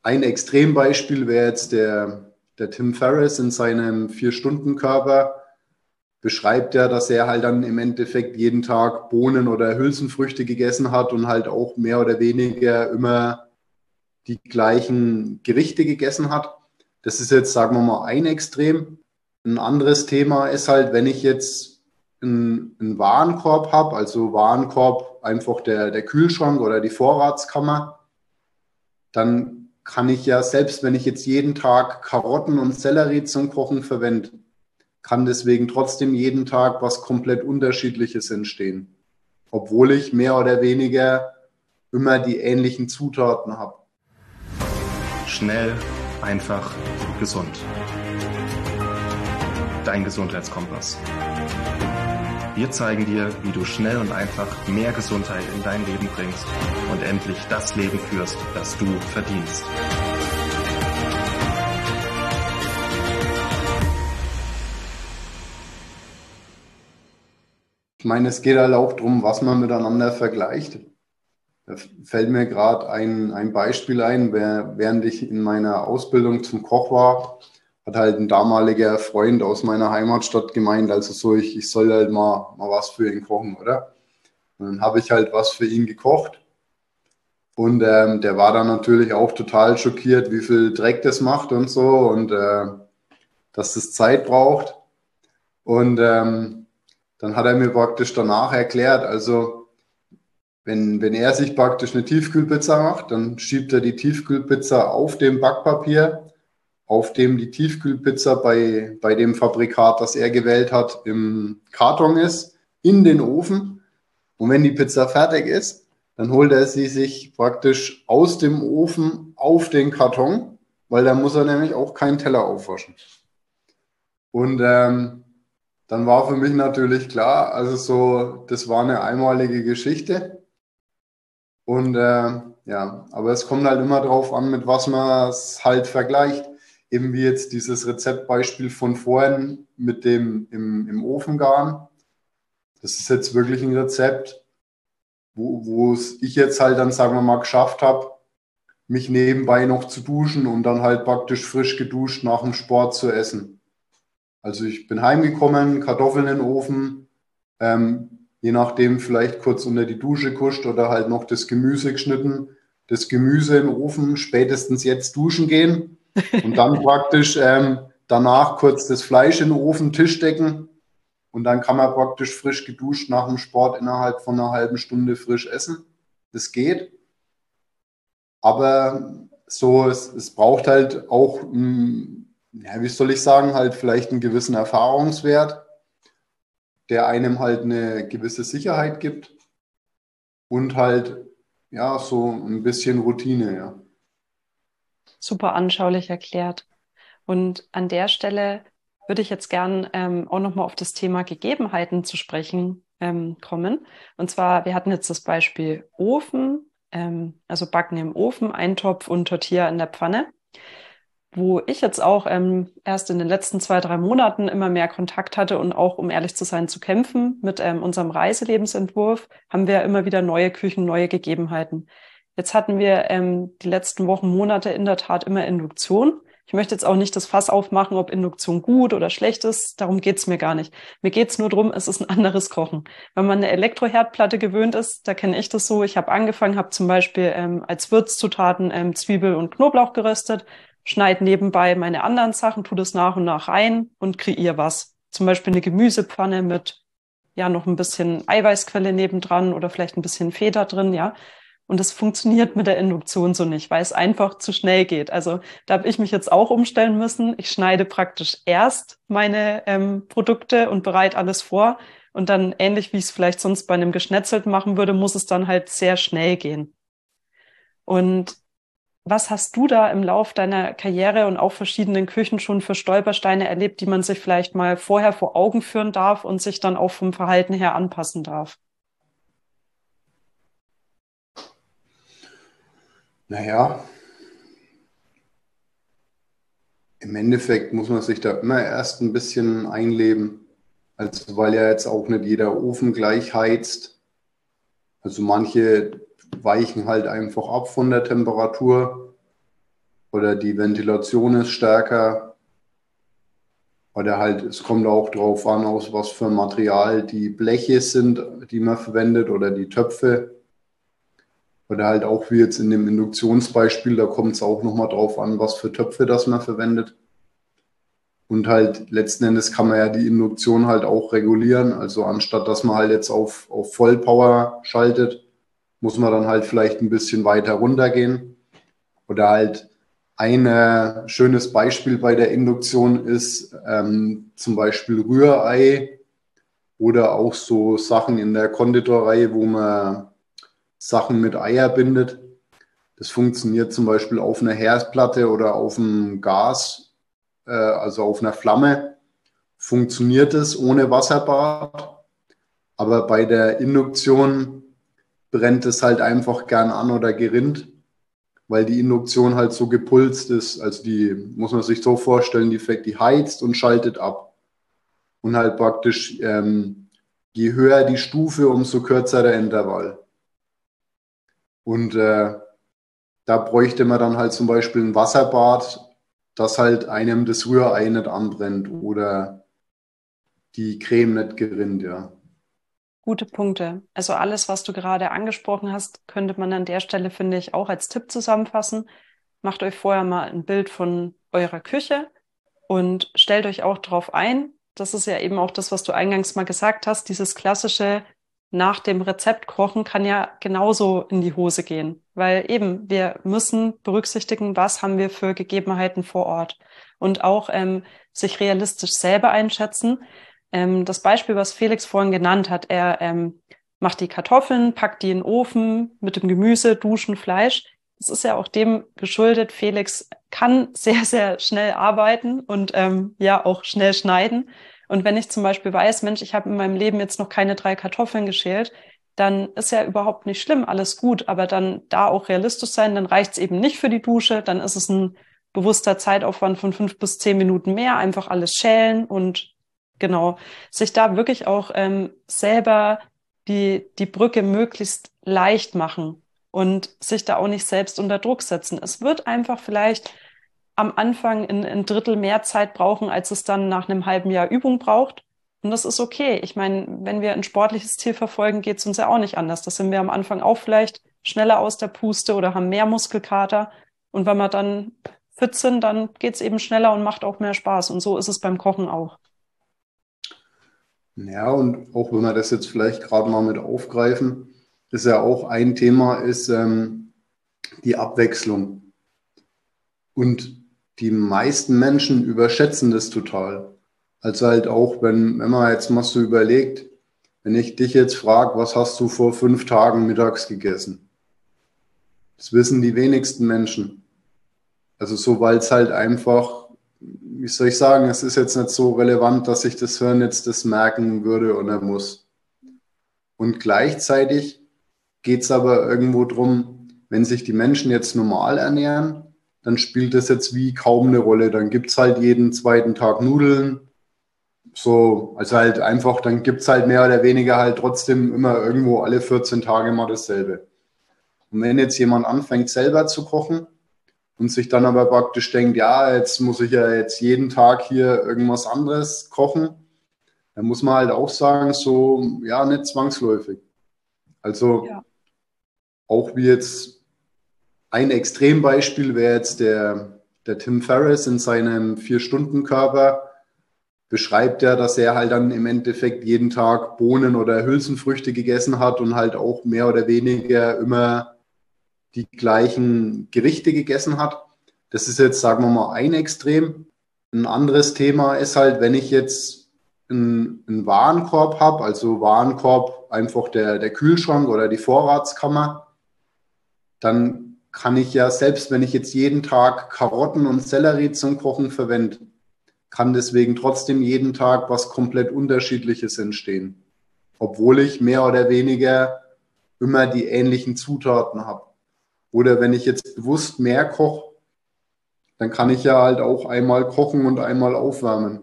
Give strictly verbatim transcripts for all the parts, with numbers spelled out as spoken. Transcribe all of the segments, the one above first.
ein Extrembeispiel wäre jetzt der, der Tim Ferriss in seinem Vier-Stunden-Körper. Beschreibt er, dass er halt dann im Endeffekt jeden Tag Bohnen oder Hülsenfrüchte gegessen hat und halt auch mehr oder weniger immer die gleichen Gerichte gegessen hat. Das ist jetzt, sagen wir mal, ein Extrem. Ein anderes Thema ist halt, wenn ich jetzt einen, einen Warenkorb habe, also Warenkorb einfach der, der Kühlschrank oder die Vorratskammer, dann kann ich ja, selbst wenn ich jetzt jeden Tag Karotten und Sellerie zum Kochen verwende, kann deswegen trotzdem jeden Tag was komplett Unterschiedliches entstehen, obwohl ich mehr oder weniger immer die ähnlichen Zutaten habe. Schnell, einfach, gesund. Dein Gesundheitskompass. Wir zeigen dir, wie du schnell und einfach mehr Gesundheit in dein Leben bringst und endlich das Leben führst, das du verdienst. Ich meine, es geht halt auch darum, was man miteinander vergleicht. Da fällt mir gerade ein, ein Beispiel ein, während ich in meiner Ausbildung zum Koch war, hat halt ein damaliger Freund aus meiner Heimatstadt gemeint, also so, ich, ich soll halt mal, mal was für ihn kochen, oder? Und dann habe ich halt was für ihn gekocht. Und ähm, der war dann natürlich auch total schockiert, wie viel Dreck das macht und so und äh, dass das Zeit braucht. Und ähm, dann hat er mir praktisch danach erklärt, also wenn, wenn er sich praktisch eine Tiefkühlpizza macht, dann schiebt er die Tiefkühlpizza auf dem Backpapier, auf dem die Tiefkühlpizza bei, bei dem Fabrikat, das er gewählt hat, im Karton ist, in den Ofen. Und wenn die Pizza fertig ist, dann holt er sie sich praktisch aus dem Ofen auf den Karton, weil da muss er nämlich auch keinen Teller aufwaschen. Und ähm, dann war für mich natürlich klar, also so, das war eine einmalige Geschichte. Und äh, ja, aber es kommt halt immer drauf an, mit was man es halt vergleicht. Eben wie jetzt dieses Rezeptbeispiel von vorhin mit dem im, im Ofen garen. Das ist jetzt wirklich ein Rezept, wo, wo es ich jetzt halt dann, sagen wir mal, geschafft habe, mich nebenbei noch zu duschen und dann halt praktisch frisch geduscht nach dem Sport zu essen. Also ich bin heimgekommen, Kartoffeln in den Ofen, ähm, je nachdem vielleicht kurz unter die Dusche kuscht oder halt noch das Gemüse geschnitten, das Gemüse im Ofen, spätestens jetzt duschen gehen und dann praktisch ähm, danach kurz das Fleisch in den Ofen, Tisch decken und dann kann man praktisch frisch geduscht nach dem Sport innerhalb von einer halben Stunde frisch essen. Das geht. Aber so, es, es braucht halt auch, mh, ja, wie soll ich sagen, halt vielleicht einen gewissen Erfahrungswert, der einem halt eine gewisse Sicherheit gibt und halt, ja, so ein bisschen Routine, ja. Super anschaulich erklärt. Und an der Stelle würde ich jetzt gern ähm, auch nochmal auf das Thema Gegebenheiten zu sprechen ähm, kommen. Und zwar, wir hatten jetzt das Beispiel Ofen, ähm, also Backen im Ofen, Eintopf und Tortilla in der Pfanne. Wo ich jetzt auch ähm, erst in den letzten zwei, drei Monaten immer mehr Kontakt hatte und auch, um ehrlich zu sein, zu kämpfen mit ähm, unserem Reiselebensentwurf, haben wir immer wieder neue Küchen, neue Gegebenheiten. Jetzt hatten wir ähm, die letzten Wochen, Monate in der Tat immer Induktion. Ich möchte jetzt auch nicht das Fass aufmachen, ob Induktion gut oder schlecht ist. Darum geht's mir gar nicht. Mir geht's nur drum, es ist ein anderes Kochen. Wenn man eine Elektroherdplatte gewöhnt ist, da kenne ich das so. Ich habe angefangen, habe zum Beispiel ähm, als Würzzutaten ähm, Zwiebel und Knoblauch geröstet, schneide nebenbei meine anderen Sachen, tue das nach und nach rein und kreiere was. Zum Beispiel eine Gemüsepfanne mit ja noch ein bisschen Eiweißquelle nebendran oder vielleicht ein bisschen Feta drin, ja. Und das funktioniert mit der Induktion so nicht, weil es einfach zu schnell geht. Also da habe ich mich jetzt auch umstellen müssen. Ich schneide praktisch erst meine ähm, Produkte und bereite alles vor. Und dann, ähnlich wie ich es vielleicht sonst bei einem Geschnetzelten machen würde, muss es dann halt sehr schnell gehen. Und was hast du da im Lauf deiner Karriere und auch verschiedenen Küchen schon für Stolpersteine erlebt, die man sich vielleicht mal vorher vor Augen führen darf und sich dann auch vom Verhalten her anpassen darf? Naja, im Endeffekt muss man sich da immer erst ein bisschen einleben. Also weil ja jetzt auch nicht jeder Ofen gleich heizt. Also manche weichen halt einfach ab von der Temperatur. oder die Ventilation ist stärker. Oder halt, es kommt auch drauf an, aus was für Material die Bleche sind, die man verwendet oder die Töpfe. Oder halt auch wie jetzt in dem Induktionsbeispiel, da kommt es auch nochmal drauf an, was für Töpfe das man verwendet. Und halt letzten Endes kann man ja die Induktion halt auch regulieren. Also anstatt dass man halt jetzt auf, auf Vollpower schaltet, muss man dann halt vielleicht ein bisschen weiter runtergehen. Oder halt ein äh, schönes Beispiel bei der Induktion ist ähm, zum Beispiel Rührei oder auch so Sachen in der Konditorei, wo man Sachen mit Eier bindet. Das funktioniert zum Beispiel auf einer Herdplatte oder auf einem Gas, äh, also auf einer Flamme, funktioniert es ohne Wasserbad. Aber bei der Induktion brennt es halt einfach gern an oder gerinnt, weil die Induktion halt so gepulst ist. Also die muss man sich so vorstellen, die, die heizt und schaltet ab. Und halt praktisch, ähm, je höher die Stufe, umso kürzer der Intervall. Und äh, da bräuchte man dann halt zum Beispiel ein Wasserbad, das halt einem das Rührei nicht anbrennt oder die Creme nicht gerinnt, ja. Gute Punkte. Also alles, was du gerade angesprochen hast, könnte man an der Stelle, finde ich, auch als Tipp zusammenfassen. Macht euch vorher mal ein Bild von eurer Küche und stellt euch auch darauf ein. Das ist ja eben auch das, was du eingangs mal gesagt hast. Dieses klassische nach dem Rezept kochen kann ja genauso in die Hose gehen, weil eben wir müssen berücksichtigen, was haben wir für Gegebenheiten vor Ort und auch ähm, sich realistisch selber einschätzen. Ähm, das Beispiel, was Felix vorhin genannt hat, er ähm, macht die Kartoffeln, packt die in den Ofen mit dem Gemüse, Duschen, Fleisch. Das ist ja auch dem geschuldet, Felix kann sehr, sehr schnell arbeiten und ähm, ja auch schnell schneiden. Und wenn ich zum Beispiel weiß, Mensch, ich habe in meinem Leben jetzt noch keine drei Kartoffeln geschält, dann ist ja überhaupt nicht schlimm, alles gut. Aber dann da auch realistisch sein, dann reicht es eben nicht für die Dusche, dann ist es ein bewusster Zeitaufwand von fünf bis zehn Minuten mehr, einfach alles schälen und genau, sich da wirklich auch ähm, selber die, die Brücke möglichst leicht machen und sich da auch nicht selbst unter Druck setzen. Es wird einfach vielleicht am Anfang ein, ein Drittel mehr Zeit brauchen, als es dann nach einem halben Jahr Übung braucht. Und das ist okay. Ich meine, wenn wir ein sportliches Ziel verfolgen, geht es uns ja auch nicht anders. Das sind wir am Anfang auch vielleicht schneller aus der Puste oder haben mehr Muskelkater. Und wenn wir dann fit sind, dann geht es eben schneller und macht auch mehr Spaß. Und so ist es beim Kochen auch. Ja, und auch wenn wir das jetzt vielleicht gerade mal mit aufgreifen, ist ja auch ein Thema, ist ähm, die Abwechslung. Und die meisten Menschen überschätzen das total. Also halt auch, wenn, wenn man jetzt mal so überlegt, wenn ich dich jetzt frage, was hast du vor fünf Tagen mittags gegessen? Das wissen die wenigsten Menschen. Also so, weil es halt einfach, wie soll ich sagen, es ist jetzt nicht so relevant, dass ich das Hirn jetzt das merken würde oder muss. Und gleichzeitig geht es aber irgendwo drum, wenn sich die Menschen jetzt normal ernähren, dann spielt das jetzt wie kaum eine Rolle. Dann gibt es halt jeden zweiten Tag Nudeln. So, also halt einfach, dann gibt es halt mehr oder weniger halt trotzdem immer irgendwo alle vierzehn Tage mal dasselbe. Und wenn jetzt jemand anfängt selber zu kochen und sich dann aber praktisch denkt, ja, jetzt muss ich ja jetzt jeden Tag hier irgendwas anderes kochen, dann muss man halt auch sagen, so, ja, nicht zwangsläufig. Also Ja. auch wie jetzt ein Extrembeispiel wäre jetzt der, der Tim Ferriss in seinem Vier-Stunden-Körper, beschreibt er, dass er halt dann im Endeffekt jeden Tag Bohnen oder Hülsenfrüchte gegessen hat und halt auch mehr oder weniger immer die gleichen Gerichte gegessen hat. Das ist jetzt, sagen wir mal, ein Extrem. Ein anderes Thema ist halt, wenn ich jetzt einen, einen Warenkorb habe, also Warenkorb einfach der, der Kühlschrank oder die Vorratskammer, dann kann ich ja, selbst wenn ich jetzt jeden Tag Karotten und Sellerie zum Kochen verwende, kann deswegen trotzdem jeden Tag was komplett Unterschiedliches entstehen. Obwohl ich mehr oder weniger immer die ähnlichen Zutaten habe. Oder wenn ich jetzt bewusst mehr koche, dann kann ich ja halt auch einmal kochen und einmal aufwärmen.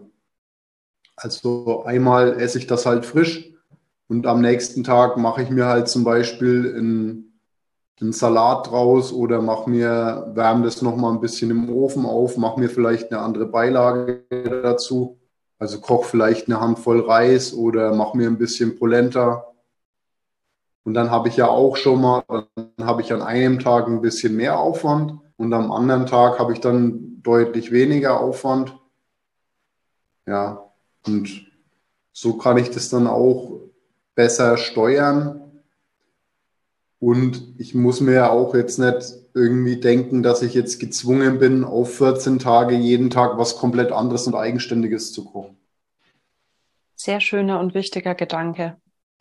Also einmal esse ich das halt frisch und am nächsten Tag mache ich mir halt zum Beispiel ein, einen Salat draus oder mach mir, wärme das nochmal ein bisschen im Ofen auf, mach mir vielleicht eine andere Beilage dazu. Also koch vielleicht eine Handvoll Reis oder mach mir ein bisschen Polenta. Und dann habe ich ja auch schon mal, dann habe ich an einem Tag ein bisschen mehr Aufwand und am anderen Tag habe ich dann deutlich weniger Aufwand. Ja, und so kann ich das dann auch besser steuern. Und ich muss mir ja auch jetzt nicht irgendwie denken, dass ich jetzt gezwungen bin, auf vierzehn Tage jeden Tag was komplett anderes und Eigenständiges zu kochen. Sehr schöner und wichtiger Gedanke.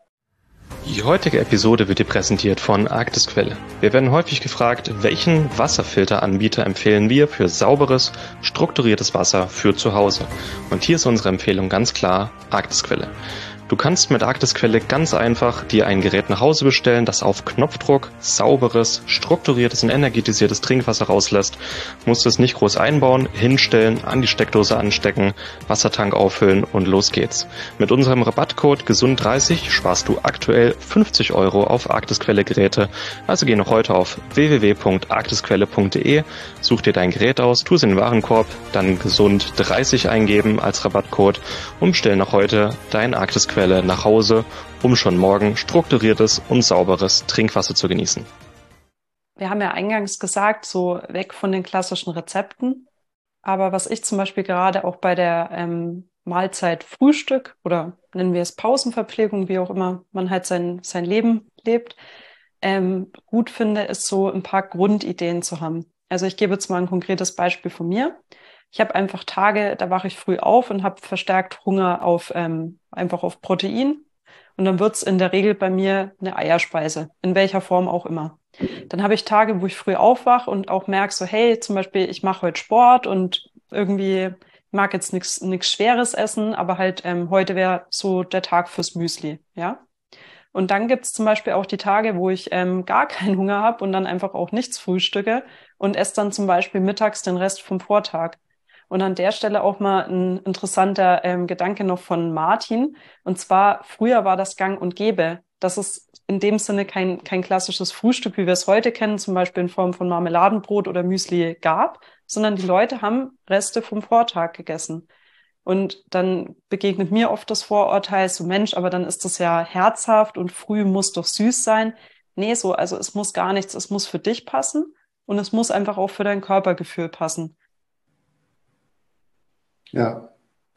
Die heutige Episode wird dir präsentiert von Arktisquelle. Wir werden häufig gefragt, welchen Wasserfilteranbieter empfehlen wir für sauberes, strukturiertes Wasser für zu Hause. Und hier ist unsere Empfehlung ganz klar Arktisquelle. Du kannst mit Arktisquelle ganz einfach dir ein Gerät nach Hause bestellen, das auf Knopfdruck sauberes, strukturiertes und energetisiertes Trinkwasser rauslässt. Musst es nicht groß einbauen, hinstellen, an die Steckdose anstecken, Wassertank auffüllen und los geht's. Mit unserem Rabattcode gesund dreißig sparst du aktuell fünfzig Euro auf Arktisquelle-Geräte. Also geh noch heute auf w w w punkt arktisquelle punkt de, such dir dein Gerät aus, tu es in den Warenkorb, dann gesund dreißig eingeben als Rabattcode und bestell noch heute dein Arktisquelle nach Hause, um schon morgen strukturiertes und sauberes Trinkwasser zu genießen. Wir haben ja eingangs gesagt, so weg von den klassischen Rezepten. Aber was ich zum Beispiel gerade auch bei der ähm, Mahlzeit Frühstück oder nennen wir es Pausenverpflegung, wie auch immer man halt sein, sein Leben lebt, ähm, gut finde, ist so ein paar Grundideen zu haben. Also ich gebe jetzt mal ein konkretes Beispiel von mir. Ich habe einfach Tage, da wache ich früh auf und habe verstärkt Hunger auf ähm, einfach auf Protein. Und dann wird's in der Regel bei mir eine Eierspeise, in welcher Form auch immer. Dann habe ich Tage, wo ich früh aufwache und auch merke so, hey, zum Beispiel, ich mache heute Sport und irgendwie mag jetzt nichts nichts Schweres essen, aber halt ähm, heute wäre so der Tag fürs Müsli, ja. Und dann gibt's zum Beispiel auch die Tage, wo ich ähm, gar keinen Hunger habe und dann einfach auch nichts frühstücke und esse dann zum Beispiel mittags den Rest vom Vortag. Und an der Stelle auch mal ein interessanter ähm, Gedanke noch von Martin. Und zwar, früher war das Gang und Gäbe. Das ist in dem Sinne kein, kein klassisches Frühstück, wie wir es heute kennen, zum Beispiel in Form von Marmeladenbrot oder Müsli gab, sondern die Leute haben Reste vom Vortag gegessen. Und dann begegnet mir oft das Vorurteil, so Mensch, aber dann ist das ja herzhaft und früh muss doch süß sein. Nee, so, also es muss gar nichts, es muss für dich passen und es muss einfach auch für dein Körpergefühl passen. Ja,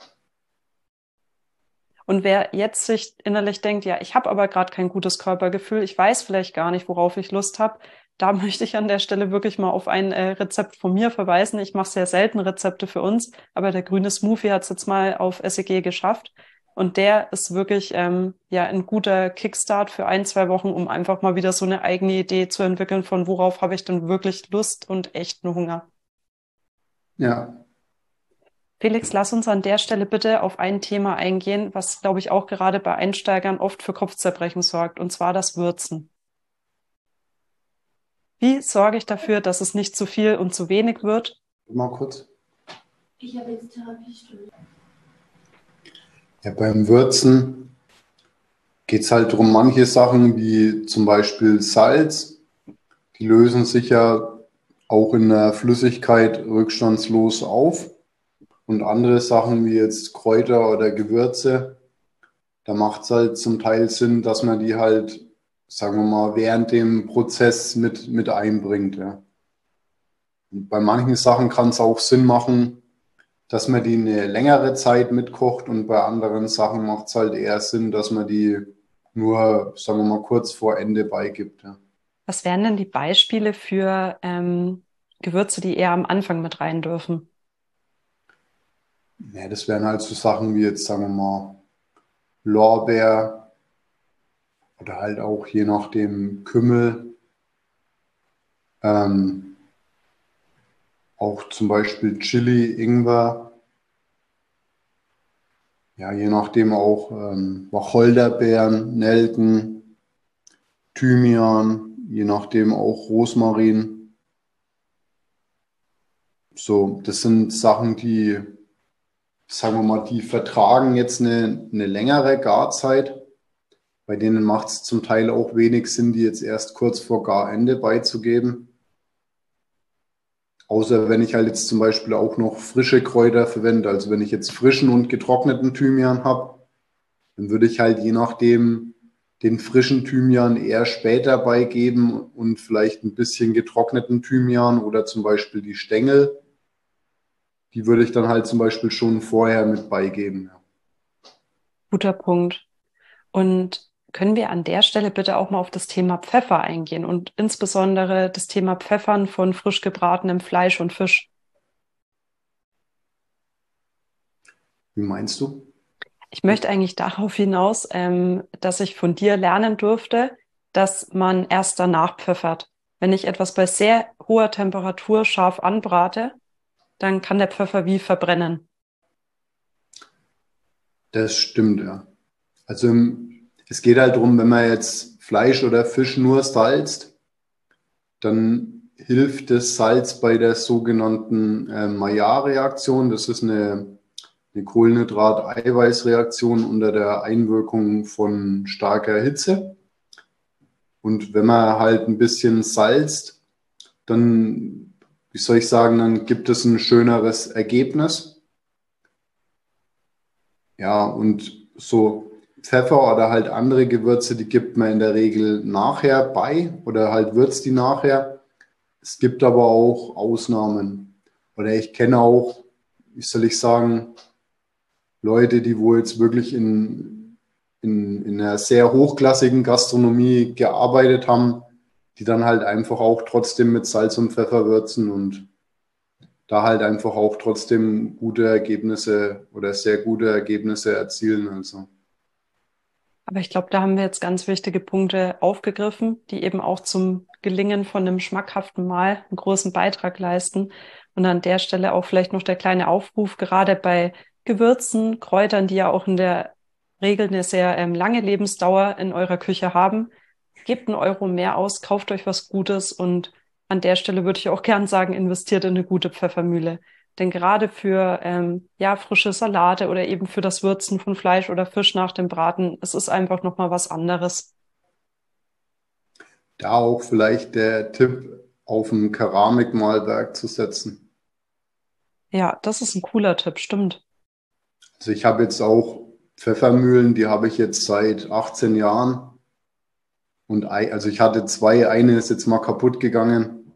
Und wer jetzt sich innerlich denkt, ja, ich habe aber gerade kein gutes Körpergefühl, ich weiß vielleicht gar nicht, worauf ich Lust habe, da möchte ich an der Stelle wirklich mal auf ein äh, Rezept von mir verweisen. Ich mache sehr selten Rezepte für uns, aber der grüne Smoothie hat es jetzt mal auf S E G geschafft. Und der ist wirklich ähm, ja ein guter Kickstart für ein, zwei Wochen, um einfach mal wieder so eine eigene Idee zu entwickeln, von worauf habe ich denn wirklich Lust und echten Hunger. ja. Felix, lass uns an der Stelle bitte auf ein Thema eingehen, was, glaube ich, auch gerade bei Einsteigern oft für Kopfzerbrechen sorgt, und zwar das Würzen. Wie sorge ich dafür, dass es nicht zu viel und zu wenig wird? Mal kurz. Ich habe jetzt Therapiestunde. Ja, beim Würzen geht es halt darum, manche Sachen wie zum Beispiel Salz, die lösen sich ja auch in der Flüssigkeit rückstandslos auf. Und andere Sachen wie jetzt Kräuter oder Gewürze, da macht es halt zum Teil Sinn, dass man die halt, sagen wir mal, während dem Prozess mit, mit einbringt. Ja. Und bei manchen Sachen kann es auch Sinn machen, dass man die eine längere Zeit mitkocht, und bei anderen Sachen macht es halt eher Sinn, dass man die nur, sagen wir mal, kurz vor Ende beigibt. Ja. Was wären denn die Beispiele für ähm, Gewürze, die eher am Anfang mit rein dürfen? Ja, das wären halt so Sachen wie jetzt, sagen wir mal, Lorbeer oder halt auch je nachdem Kümmel. Ähm, auch zum Beispiel Chili, Ingwer. Ja, je nachdem auch ähm, Wacholderbeeren, Nelken, Thymian, je nachdem auch Rosmarin. So, das sind Sachen, die, sagen wir mal, die vertragen jetzt eine, eine längere Garzeit. Bei denen macht es zum Teil auch wenig Sinn, die jetzt erst kurz vor Garende beizugeben. Außer wenn ich halt jetzt zum Beispiel auch noch frische Kräuter verwende. Also wenn ich jetzt frischen und getrockneten Thymian habe, dann würde ich halt je nachdem den frischen Thymian eher später beigeben und vielleicht ein bisschen getrockneten Thymian oder zum Beispiel die Stängel. Die würde ich dann halt zum Beispiel schon vorher mit beigeben. Guter Punkt. Und können wir an der Stelle bitte auch mal auf das Thema Pfeffer eingehen und insbesondere das Thema Pfeffern von frisch gebratenem Fleisch und Fisch? Wie meinst du? Ich möchte eigentlich darauf hinaus, ähm, dass ich von dir lernen durfte, dass man erst danach pfeffert. Wenn ich etwas bei sehr hoher Temperatur scharf anbrate, dann kann der Pfeffer wie verbrennen. Das stimmt, ja. Also es geht halt darum, wenn man jetzt Fleisch oder Fisch nur salzt, dann hilft das Salz bei der sogenannten äh, Maillard-Reaktion. Das ist eine, eine Kohlenhydrat-Eiweiß-Reaktion unter der Einwirkung von starker Hitze. Und wenn man halt ein bisschen salzt, dann, wie soll ich sagen, dann gibt es ein schöneres Ergebnis. Ja, und so Pfeffer oder halt andere Gewürze, die gibt man in der Regel nachher bei oder halt würzt die nachher. Es gibt aber auch Ausnahmen. Oder ich kenne auch, wie soll ich sagen, Leute, die wo jetzt wirklich in, in, in einer sehr hochklassigen Gastronomie gearbeitet haben, die dann halt einfach auch trotzdem mit Salz und Pfeffer würzen und da halt einfach auch trotzdem gute Ergebnisse oder sehr gute Ergebnisse erzielen. Also. Aber ich glaube, da haben wir jetzt ganz wichtige Punkte aufgegriffen, die eben auch zum Gelingen von einem schmackhaften Mahl einen großen Beitrag leisten. Und an der Stelle auch vielleicht noch der kleine Aufruf, gerade bei Gewürzen, Kräutern, die ja auch in der Regel eine sehr ähm, lange Lebensdauer in eurer Küche haben. Gebt einen Euro mehr aus, kauft euch was Gutes und an der Stelle würde ich auch gern sagen, investiert in eine gute Pfeffermühle. Denn gerade für ähm, ja, frische Salate oder eben für das Würzen von Fleisch oder Fisch nach dem Braten, es ist einfach nochmal was anderes. Da auch vielleicht der Tipp, auf ein Keramikmahlwerk zu setzen. Ja, das ist ein cooler Tipp, stimmt. Also ich habe jetzt auch Pfeffermühlen, die habe ich jetzt seit achtzehn Jahren. Und ei- also ich hatte zwei, eine ist jetzt mal kaputt gegangen.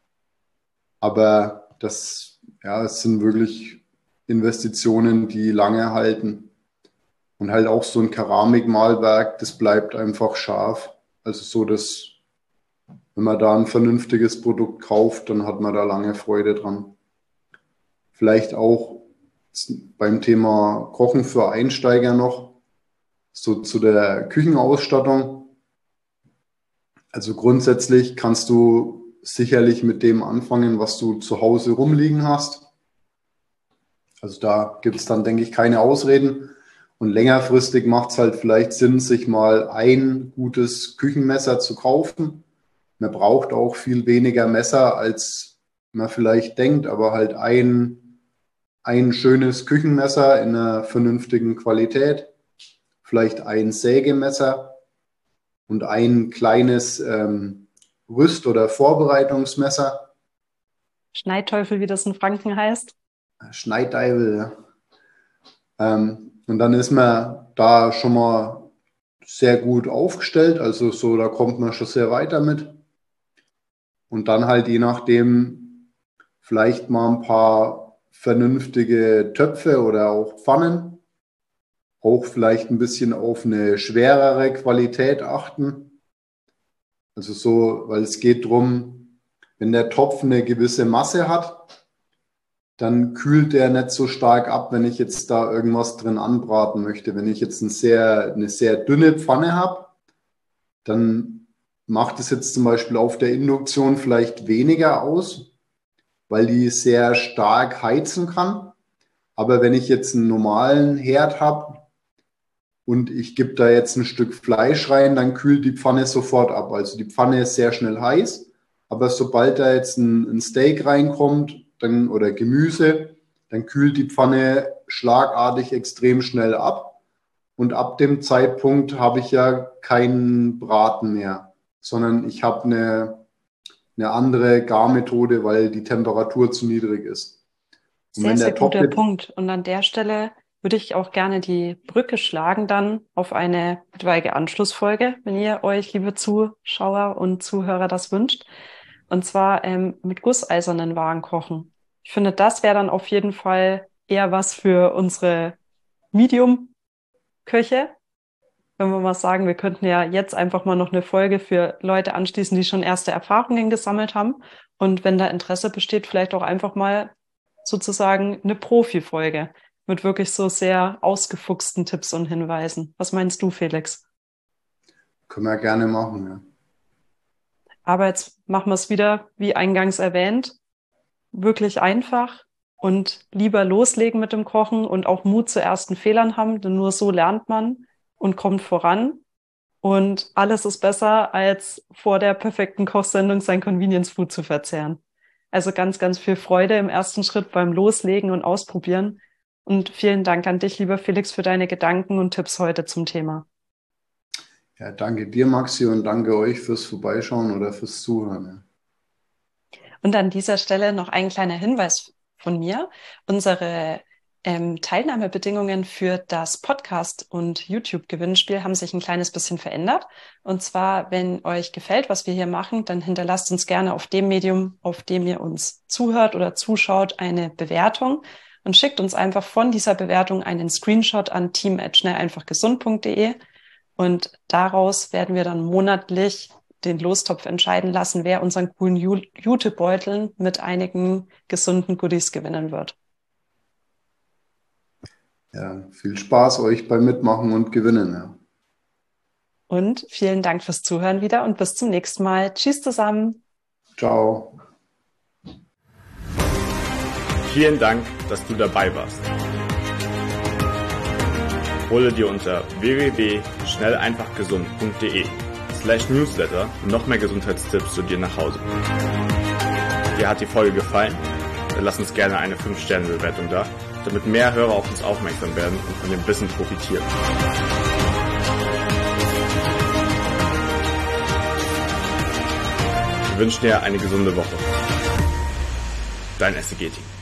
Aber das, ja, es sind wirklich Investitionen, die lange halten. Und halt auch so ein Keramikmahlwerk, das bleibt einfach scharf. Also so, dass, wenn man da ein vernünftiges Produkt kauft, dann hat man da lange Freude dran. Vielleicht auch beim Thema Kochen für Einsteiger noch, so zu der Küchenausstattung. Also grundsätzlich kannst du sicherlich mit dem anfangen, was du zu Hause rumliegen hast. Also da gibt es dann, denke ich, keine Ausreden. Und längerfristig macht es halt vielleicht Sinn, sich mal ein gutes Küchenmesser zu kaufen. Man braucht auch viel weniger Messer, als man vielleicht denkt, aber halt ein, ein schönes Küchenmesser in einer vernünftigen Qualität, vielleicht ein Sägemesser und ein kleines ähm, Rüst- oder Vorbereitungsmesser. Schneidteufel, wie das in Franken heißt. Schneideivel, ja. Ähm, und dann ist man da schon mal sehr gut aufgestellt, also so, da kommt man schon sehr weiter mit. Und dann halt je nachdem vielleicht mal ein paar vernünftige Töpfe oder auch Pfannen, auch vielleicht ein bisschen auf eine schwerere Qualität achten. Also so, weil es geht drum, wenn der Topf eine gewisse Masse hat, dann kühlt der nicht so stark ab, wenn ich jetzt da irgendwas drin anbraten möchte. Wenn ich jetzt ein sehr, eine sehr dünne Pfanne habe, dann macht es jetzt zum Beispiel auf der Induktion vielleicht weniger aus, weil die sehr stark heizen kann. Aber wenn ich jetzt einen normalen Herd habe und ich gebe da jetzt ein Stück Fleisch rein, dann kühlt die Pfanne sofort ab. Also die Pfanne ist sehr schnell heiß, aber sobald da jetzt ein, ein Steak reinkommt dann, oder Gemüse, dann kühlt die Pfanne schlagartig extrem schnell ab. Und ab dem Zeitpunkt habe ich ja keinen Braten mehr, sondern ich habe eine, eine andere Garmethode, weil die Temperatur zu niedrig ist. Und Sehr, wenn sehr der guter Topf Punkt. Und an der Stelle würde ich auch gerne die Brücke schlagen dann auf eine etwaige Anschlussfolge, wenn ihr euch, liebe Zuschauer und Zuhörer, das wünscht. Und zwar ähm, mit gusseisernen Waren kochen. Ich finde, das wäre dann auf jeden Fall eher was für unsere Medium-Köche. Wenn wir mal sagen, wir könnten ja jetzt einfach mal noch eine Folge für Leute anschließen, die schon erste Erfahrungen gesammelt haben. Und wenn da Interesse besteht, vielleicht auch einfach mal sozusagen eine Profi-Folge mit wirklich so sehr ausgefuchsten Tipps und Hinweisen. Was meinst du, Felix? können wir gerne machen, ja. Aber jetzt machen wir es wieder, wie eingangs erwähnt, wirklich einfach und lieber loslegen mit dem Kochen und auch Mut zu ersten Fehlern haben, denn nur so lernt man und kommt voran. Und alles ist besser, als vor der perfekten Kochsendung sein Convenience Food zu verzehren. Also ganz, ganz viel Freude im ersten Schritt beim Loslegen und Ausprobieren. Und vielen Dank an dich, lieber Felix, für deine Gedanken und Tipps heute zum Thema. Ja, danke dir, Maxi, und danke euch fürs Vorbeischauen oder fürs Zuhören. Und an dieser Stelle noch ein kleiner Hinweis von mir. Unsere ähm, Teilnahmebedingungen für das Podcast- und YouTube-Gewinnspiel haben sich ein kleines bisschen verändert. Und zwar, wenn euch gefällt, was wir hier machen, dann hinterlasst uns gerne auf dem Medium, auf dem ihr uns zuhört oder zuschaut, eine Bewertung und schickt uns einfach von dieser Bewertung einen Screenshot an team at schnell einfach gesund punkt de. Und daraus werden wir dann monatlich den Lostopf entscheiden lassen, wer unseren coolen Jutebeuteln mit einigen gesunden Goodies gewinnen wird. Ja, viel Spaß euch beim Mitmachen und Gewinnen. Ja. Und vielen Dank fürs Zuhören wieder und bis zum nächsten Mal. Tschüss zusammen. Ciao. Vielen Dank, dass du dabei warst. Hole dir unter w w w punkt schnell einfach gesund punkt de slash newsletter noch mehr Gesundheitstipps zu dir nach Hause. Dir hat die Folge gefallen? Dann lass uns gerne eine fünf Sterne Bewertung da, damit mehr Hörer auf uns aufmerksam werden und von dem Wissen profitieren. Wir wünschen dir eine gesunde Woche. Dein S C G-Team.